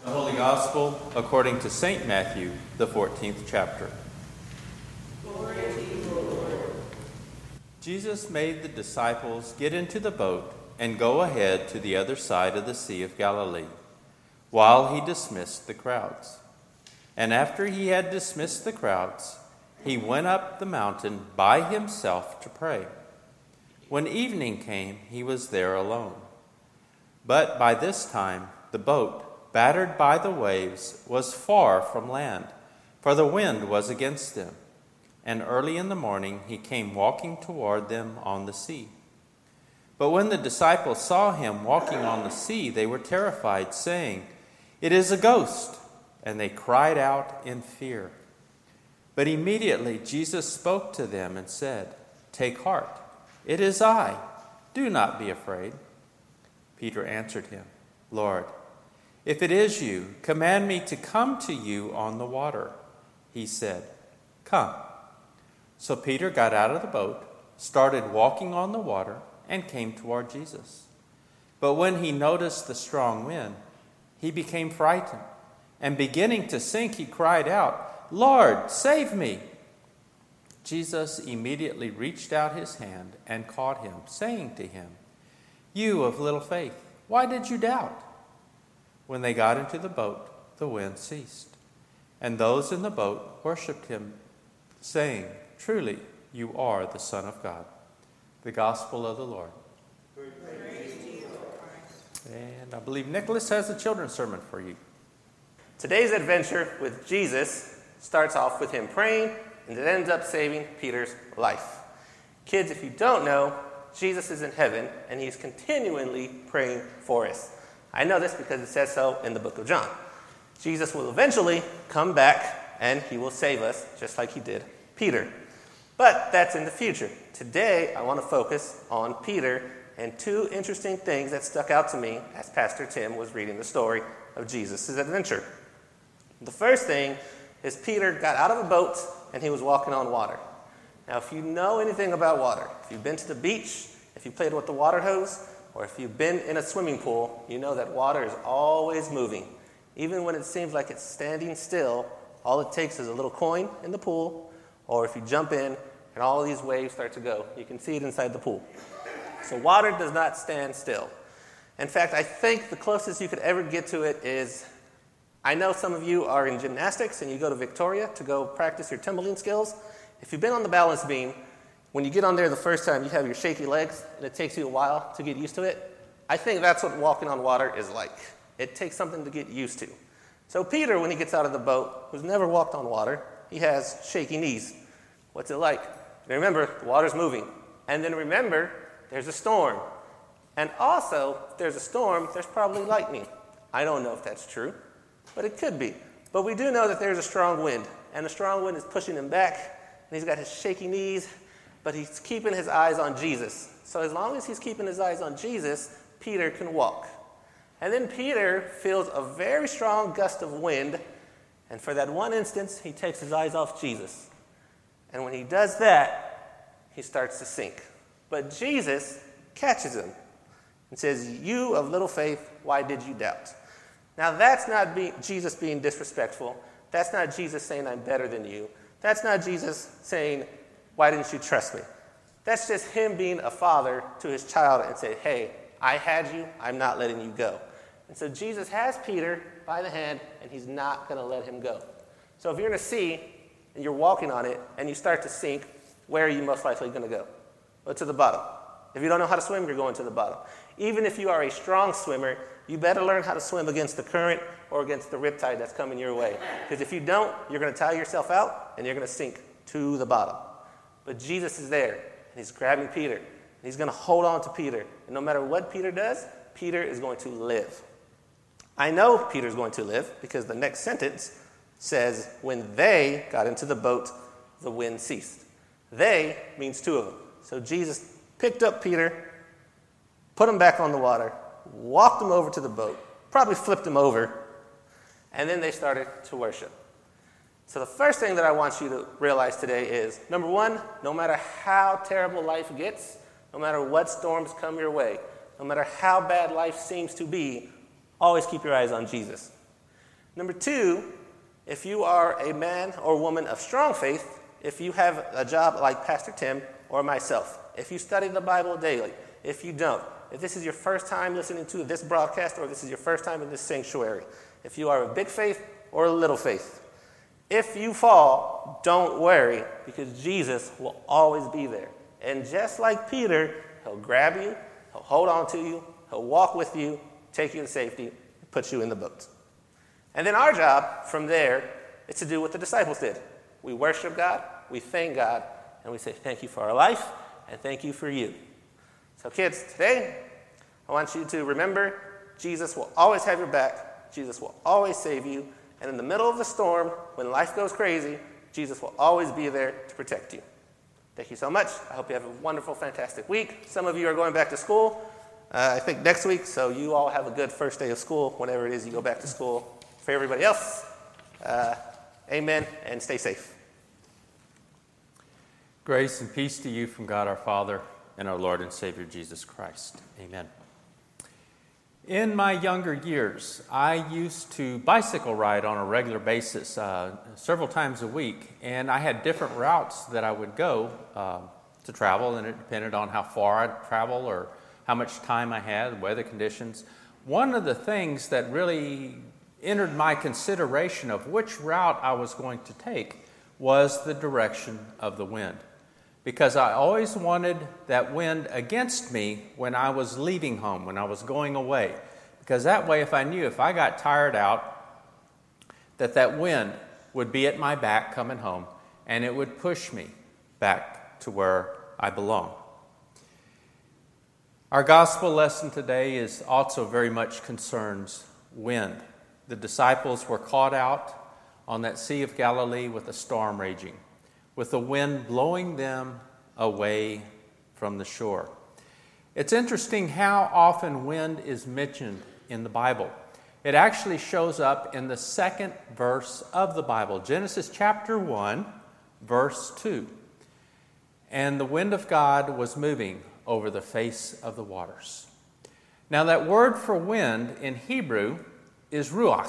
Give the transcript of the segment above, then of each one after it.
The Holy Gospel according to St. Matthew, the 14th chapter. Glory to you, O Lord. Jesus made the disciples get into the boat and go ahead to the other side of the Sea of Galilee, while he dismissed the crowds. And after he had dismissed the crowds, he went up the mountain by himself to pray. When evening came, he was there alone. But by this time, the boat, battered by the waves, was far from land, for the wind was against them. And early in the morning he came walking toward them on the sea. But when the disciples saw him walking on the sea, they were terrified, saying, "It is a ghost!" And they cried out in fear. But immediately Jesus spoke to them and said, "Take heart, it is I. Do not be afraid." Peter answered him, "Lord, if it is you, command me to come to you on the water." He said, "Come." So Peter got out of the boat, started walking on the water, and came toward Jesus. But when he noticed the strong wind, he became frightened, and beginning to sink, he cried out, "Lord, save me!" Jesus immediately reached out his hand and caught him, saying to him, "You of little faith, why did you doubt?" When they got into the boat, the wind ceased, and those in the boat worshipped him, saying, "Truly, you are the Son of God." The Gospel of the Lord. Praise to you, Lord Christ. And I believe Nicholas has a children's sermon for you. Today's adventure with Jesus starts off with him praying, and it ends up saving Peter's life. Kids, if you don't know, Jesus is in heaven, and he's continually praying for us. I know this because it says so in the book of John. Jesus will eventually come back, and he will save us, just like he did Peter. But that's in the future. Today, I want to focus on Peter and two interesting things that stuck out to me as Pastor Tim was reading the story of Jesus' adventure. The first thing is Peter got out of a boat, and he was walking on water. Now, if you know anything about water, if you've been to the beach, if you played with the water hose, or if you've been in a swimming pool, you know that water is always moving. Even when it seems like it's standing still, all it takes is a little coin in the pool, or if you jump in and all these waves start to go. You can see it inside the pool. So water does not stand still. In fact, I think the closest you could ever get to it is, I know some of you are in gymnastics and you go to Victoria to go practice your tumbling skills. If you've been on the balance beam, when you get on there the first time, you have your shaky legs, and it takes you a while to get used to it. I think that's what walking on water is like. It takes something to get used to. So Peter, when he gets out of the boat, who's never walked on water, he has shaky knees. What's it like? Remember, the water's moving. And then remember, there's a storm. And also, if there's a storm, there's probably lightning. I don't know if that's true, but it could be. But we do know that there's a strong wind, and the strong wind is pushing him back, and he's got his shaky knees, but he's keeping his eyes on Jesus. So as long as he's keeping his eyes on Jesus, Peter can walk. And then Peter feels a very strong gust of wind, and for that one instance, he takes his eyes off Jesus. And when he does that, he starts to sink. But Jesus catches him and says, "You of little faith, why did you doubt?" Now that's not Jesus being disrespectful. That's not Jesus saying, "I'm better than you." That's not Jesus saying, "Why didn't you trust me?" That's just him being a father to his child and say, "Hey, I had you, I'm not letting you go." And so Jesus has Peter by the hand, and he's not going to let him go. So if you're in a sea, and you're walking on it, and you start to sink, where are you most likely going to go? Well, to the bottom. If you don't know how to swim, you're going to the bottom. Even if you are a strong swimmer, you better learn how to swim against the current or against the riptide that's coming your way. Because if you don't, you're going to tire yourself out, and you're going to sink to the bottom. But Jesus is there, and he's grabbing Peter, and he's going to hold on to Peter. And no matter what Peter does, Peter is going to live. I know Peter's going to live because the next sentence says, when they got into the boat, the wind ceased. They means two of them. So Jesus picked up Peter, put him back on the water, walked him over to the boat, probably flipped him over, and then they started to worship. So the first thing that I want you to realize today is, number one, no matter how terrible life gets, no matter what storms come your way, no matter how bad life seems to be, always keep your eyes on Jesus. Number 2, if you are a man or woman of strong faith, if you have a job like Pastor Tim or myself, if you study the Bible daily, if you don't, if this is your first time listening to this broadcast or this is your first time in this sanctuary, if you are a big faith or a little faith, if you fall, don't worry, because Jesus will always be there. And just like Peter, he'll grab you, he'll hold on to you, he'll walk with you, take you to safety, and put you in the boat. And then our job from there is to do what the disciples did. We worship God, we thank God, and we say thank you for our life, and thank you for you. So kids, today, I want you to remember Jesus will always have your back, Jesus will always save you, and in the middle of the storm, when life goes crazy, Jesus will always be there to protect you. Thank you so much. I hope you have a wonderful, fantastic week. Some of you are going back to school, I think next week, so you all have a good first day of school, whenever it is you go back to school. For everybody else, amen, and stay safe. Grace and peace to you from God our Father and our Lord and Savior Jesus Christ. Amen. In my younger years, I used to bicycle ride on a regular basis, several times a week, and I had different routes that I would go to travel, and it depended on how far I'd travel or how much time I had, weather conditions. One of the things that really entered my consideration of which route I was going to take was the direction of the wind, because I always wanted that wind against me when I was leaving home, when I was going away, because that way if I knew if I got tired out, that wind would be at my back coming home, and it would push me back to where I belong. Our gospel lesson today is also very much concerns wind. The disciples were caught out on that Sea of Galilee with a storm raging, with the wind blowing them away from the shore. It's interesting how often wind is mentioned in the Bible. It actually shows up in the second verse of the Bible, Genesis chapter 1, verse 2. And the wind of God was moving over the face of the waters. Now that word for wind in Hebrew is ruach.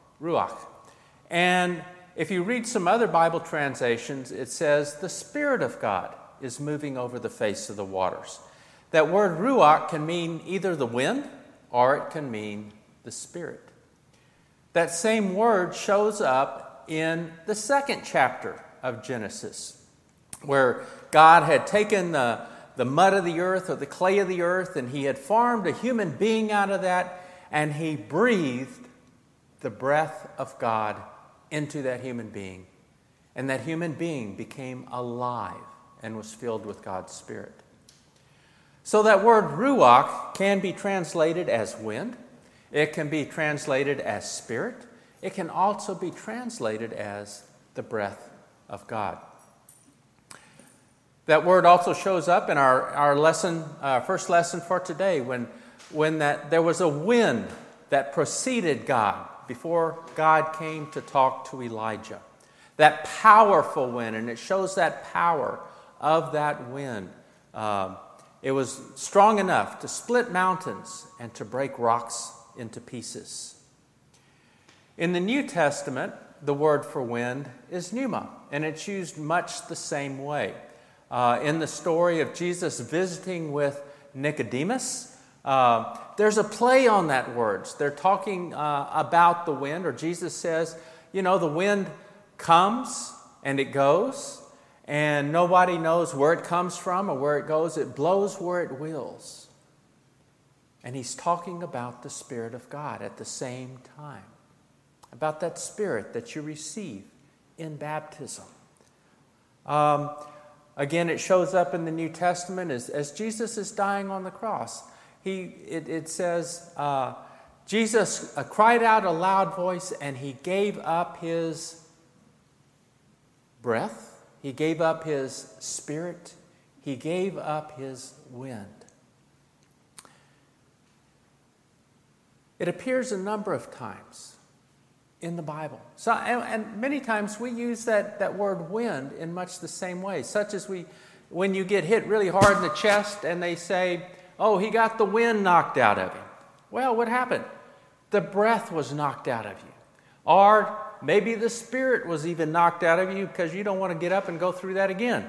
And if you read some other Bible translations, it says the Spirit of God is moving over the face of the waters. That word ruach can mean either the wind or it can mean the Spirit. That same word shows up in the second chapter of Genesis, where God had taken the mud of the earth or the clay of the earth, and he had formed a human being out of that, and he breathed the breath of God into that human being. And that human being became alive and was filled with God's Spirit. So that word ruach can be translated as wind. It can be translated as spirit. It can also be translated as the breath of God. That word also shows up in our lesson, first lesson for today, when there was a wind that preceded God before God came to talk to Elijah. That powerful wind, and it shows that power of that wind. It was strong enough to split mountains and to break rocks into pieces. In the New Testament, the word for wind is pneuma, and it's used much the same way. In the story of Jesus visiting with Nicodemus, there's a play on that word. They're talking about the wind, or Jesus says, the wind comes and it goes, and nobody knows where it comes from or where it goes. It blows where it wills. And he's talking about the Spirit of God at the same time, about that Spirit that you receive in baptism. Again, it shows up in the New Testament as Jesus is dying on the cross. It says, Jesus cried out a loud voice, and he gave up his breath. He gave up his spirit. He gave up his wind. It appears a number of times in the Bible. So, and many times we use that word wind in much the same way, such as when you get hit really hard in the chest and they say, oh, he got the wind knocked out of him. Well, what happened? The breath was knocked out of you. Or maybe the Spirit was even knocked out of you because you don't want to get up and go through that again.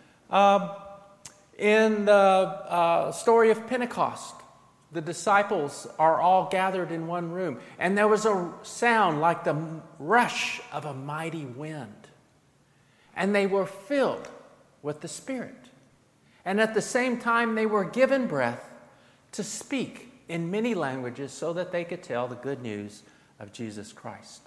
In the story of Pentecost, the disciples are all gathered in one room, and there was a sound like the rush of a mighty wind. And they were filled with the Spirit. And at the same time, they were given breath to speak in many languages so that they could tell the good news of Jesus Christ.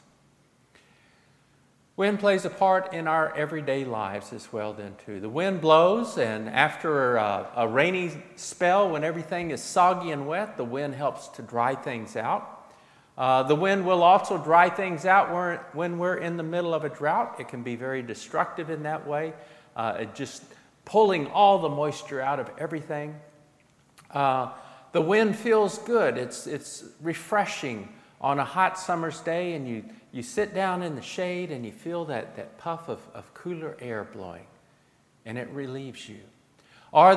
Wind plays a part in our everyday lives as well then too. The wind blows, and after a rainy spell when everything is soggy and wet, the wind helps to dry things out. The wind will also dry things out when we're in the middle of a drought. It can be very destructive in that way, just pulling all the moisture out of everything. The wind feels good. It's refreshing on a hot summer's day, and you sit down in the shade and you feel that puff of cooler air blowing, and it relieves you. Or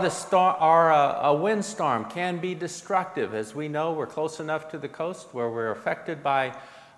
a windstorm can be destructive. As we know, we're close enough to the coast where we're affected by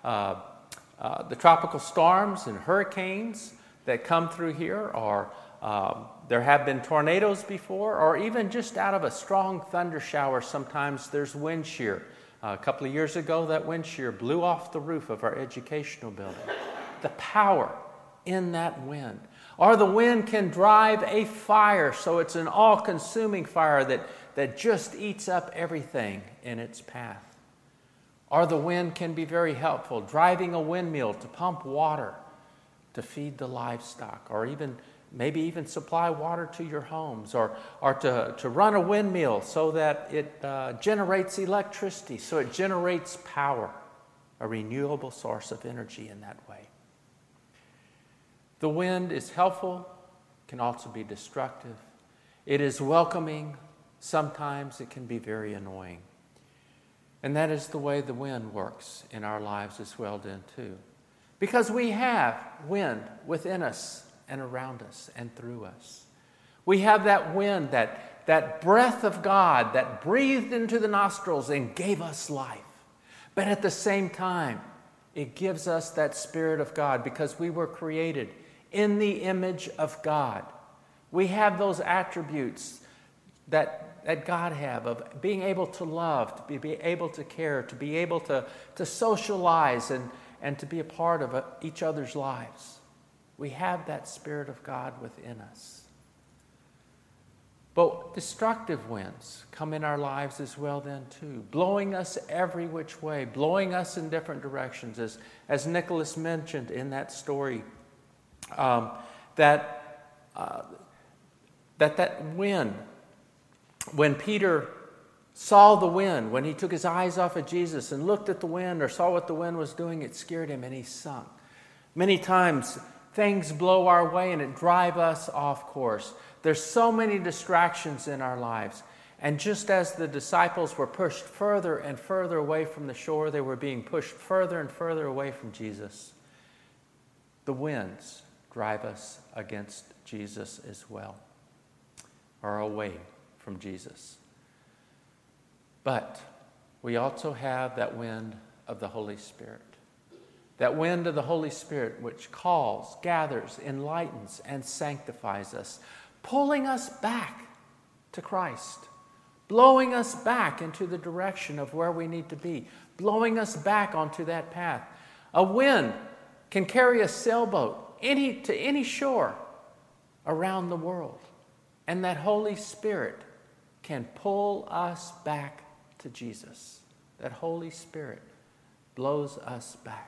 the tropical storms and hurricanes that come through here, or there have been tornadoes before, or even just out of a strong thunder shower, sometimes there's wind shear. A couple of years ago, that wind shear blew off the roof of our educational building. The power in that wind. Or the wind can drive a fire, so it's an all-consuming fire that just eats up everything in its path. Or the wind can be very helpful, driving a windmill to pump water to feed the livestock, or maybe even supply water to your homes, or to run a windmill so that it generates electricity, so it generates power, a renewable source of energy in that way. The wind is helpful, can also be destructive. It is welcoming, sometimes it can be very annoying. And that is the way the wind works in our lives as well then too. Because we have wind within us and around us and through us. We have that wind, that breath of God that breathed into the nostrils and gave us life. But at the same time, it gives us that Spirit of God because we were created in the image of God. We have those attributes that God have of being able to love, to be able to care, to be able to socialize and to be a part of each other's lives. We have that Spirit of God within us. But destructive winds come in our lives as well then too, blowing us every which way, blowing us in different directions. As Nicholas mentioned in that story, that wind, when Peter saw the wind, when he took his eyes off of Jesus and looked at the wind or saw what the wind was doing, it scared him and he sunk. Many times things blow our way and it drives us off course. There's so many distractions in our lives. And just as the disciples were pushed further and further away from the shore, they were being pushed further and further away from Jesus. The winds drive us against Jesus as well, or away from Jesus. But we also have that wind of the Holy Spirit. That wind of the Holy Spirit which calls, gathers, enlightens, and sanctifies us, pulling us back to Christ, blowing us back into the direction of where we need to be, blowing us back onto that path. A wind can carry a sailboat to any shore around the world, and that Holy Spirit can pull us back to Jesus. That Holy Spirit blows us back.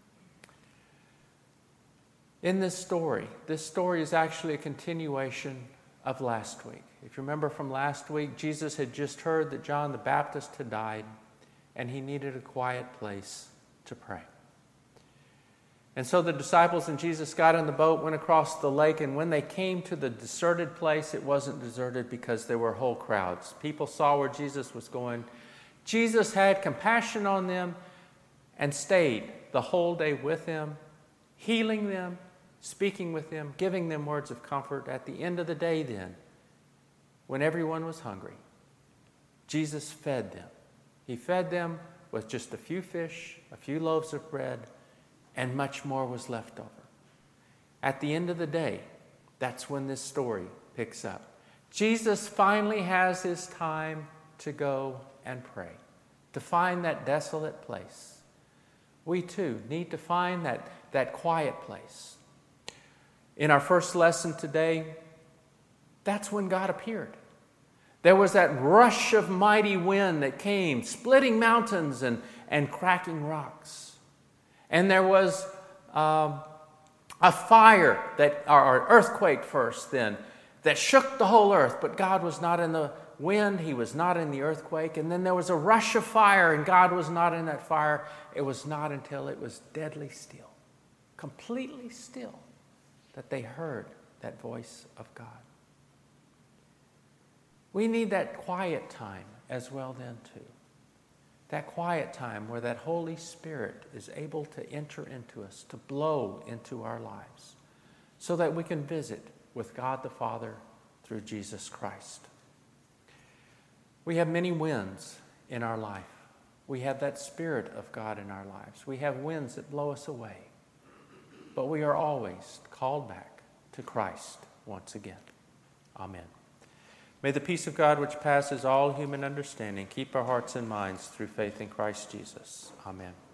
In this story is actually a continuation of last week. If you remember from last week, Jesus had just heard that John the Baptist had died, and he needed a quiet place to pray. And so the disciples and Jesus got in the boat, went across the lake, and when they came to the deserted place, it wasn't deserted because there were whole crowds. People saw where Jesus was going. Jesus had compassion on them and stayed the whole day with them, healing them, speaking with them, giving them words of comfort. At the end of the day then, when everyone was hungry, Jesus fed them. He fed them with just a few fish, a few loaves of bread, and much more was left over. At the end of the day, that's when this story picks up. Jesus finally has his time to go and pray, to find that desolate place. We too need to find that quiet place. In our first lesson today, that's when God appeared. There was that rush of mighty wind that came, splitting mountains and cracking rocks. And there was a fire, or earthquake first then, that shook the whole earth. But God was not in the wind. He was not in the earthquake. And then there was a rush of fire, and God was not in that fire. It was not until it was deadly still, completely still, that they heard that voice of God. We need that quiet time as well then too. That quiet time where that Holy Spirit is able to enter into us, to blow into our lives, so that we can visit with God the Father through Jesus Christ. We have many winds in our life. We have that Spirit of God in our lives. We have winds that blow us away. But we are always called back to Christ once again. Amen. May the peace of God, which passes all human understanding, keep our hearts and minds through faith in Christ Jesus. Amen.